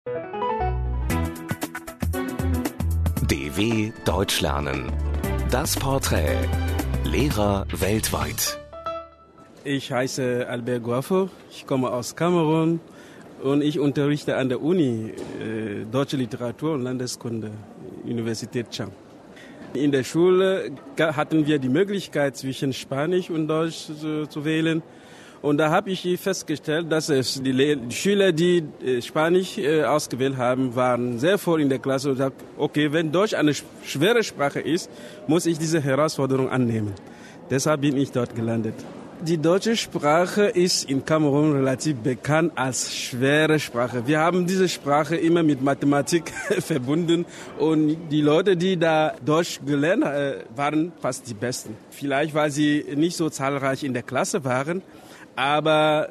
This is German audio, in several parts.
DW Deutsch lernen. Das Porträt. Lehrer weltweit. Ich heiße Albert Guafo, ich komme aus Kamerun und ich unterrichte an der Uni Deutsche Literatur und Landeskunde, Universität Chang. In der Schule hatten wir die Möglichkeit, zwischen Spanisch und Deutsch zu wählen. Und da habe ich festgestellt, dass es die Schüler, die Spanisch ausgewählt haben, waren sehr voll in der Klasse und sagten, okay, wenn Deutsch eine schwere Sprache ist, muss ich diese Herausforderung annehmen. Deshalb bin ich dort gelandet. Die deutsche Sprache ist in Kamerun relativ bekannt als schwere Sprache. Wir haben diese Sprache immer mit Mathematik verbunden und die Leute, die da Deutsch gelernt haben, waren fast die Besten. Vielleicht, weil sie nicht so zahlreich in der Klasse waren, aber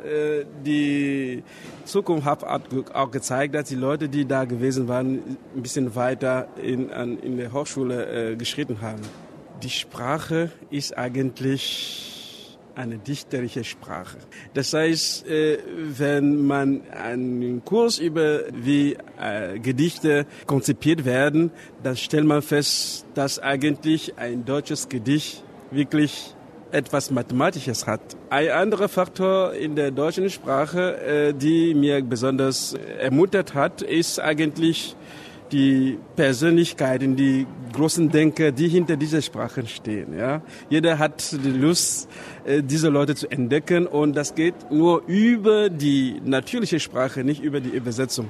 die Zukunft hat auch gezeigt, dass die Leute, die da gewesen waren, ein bisschen weiter in der Hochschule geschritten haben. Die Sprache ist eigentlich eine dichterische Sprache. Das heißt, wenn man einen Kurs über wie Gedichte konzipiert werden, dann stellt man fest, dass eigentlich ein deutsches Gedicht wirklich etwas Mathematisches hat. Ein anderer Faktor in der deutschen Sprache, die mir besonders ermuntert hat, ist eigentlich die Persönlichkeiten, die großen Denker, die hinter dieser Sprache stehen. Ja? Jeder hat die Lust, diese Leute zu entdecken und das geht nur über die natürliche Sprache, nicht über die Übersetzung.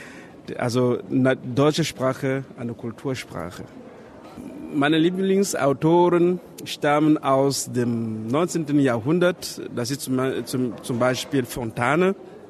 Also deutsche Sprache, eine Kultursprache. Meine Lieblingsautoren stammen aus dem 19. Jahrhundert. Das ist zum Beispiel Fontane.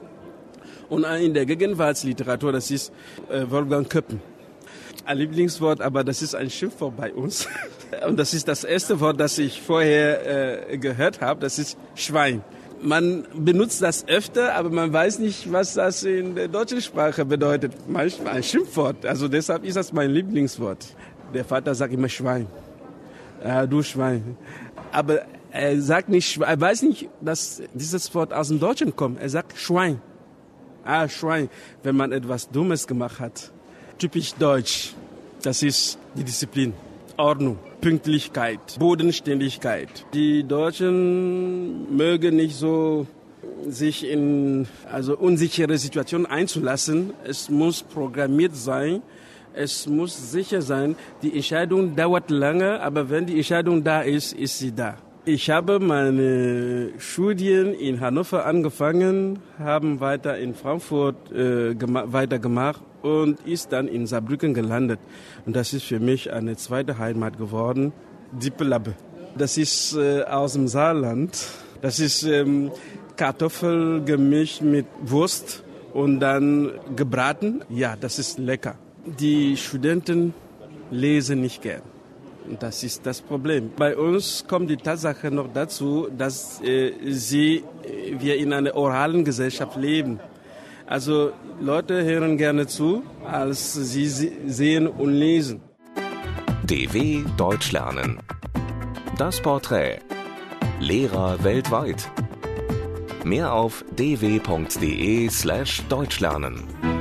Und in der Gegenwartsliteratur, das ist Wolfgang Köppen. Ein Lieblingswort, aber das ist ein Schimpfwort bei uns. Und das ist das erste Wort, das ich vorher gehört habe, das ist Schwein. Man benutzt das öfter, aber man weiß nicht, was das in der deutschen Sprache bedeutet. Manchmal ein Schimpfwort, also deshalb ist das mein Lieblingswort. Der Vater sagt immer Schwein. Ja, du Schwein. Aber er sagt nicht, er weiß nicht, dass dieses Wort aus dem Deutschen kommt. Er sagt Schwein. Ah, Schwein, wenn man etwas Dummes gemacht hat. Typisch deutsch. Das ist die Disziplin. Ordnung, Pünktlichkeit, Bodenständigkeit. Die Deutschen mögen nicht so sich in unsichere Situationen einzulassen. Es muss programmiert sein. Es muss sicher sein, die Entscheidung dauert lange, aber wenn die Entscheidung da ist, ist sie da. Ich habe meine Studien in Hannover angefangen, haben weiter in Frankfurt weitergemacht und ist dann in Saarbrücken gelandet. Und das ist für mich eine zweite Heimat geworden, Dippelabe. Das ist aus dem Saarland. Das ist Kartoffel gemischt mit Wurst und dann gebraten. Ja, das ist lecker. Die Studenten lesen nicht gern. Das ist das Problem. Bei uns kommt die Tatsache noch dazu, dass wir in einer oralen Gesellschaft leben. Also Leute hören gerne zu, als sie sehen und lesen. DW Deutsch lernen. Das Porträt. Lehrer weltweit. Mehr auf dw.de/deutschlernen.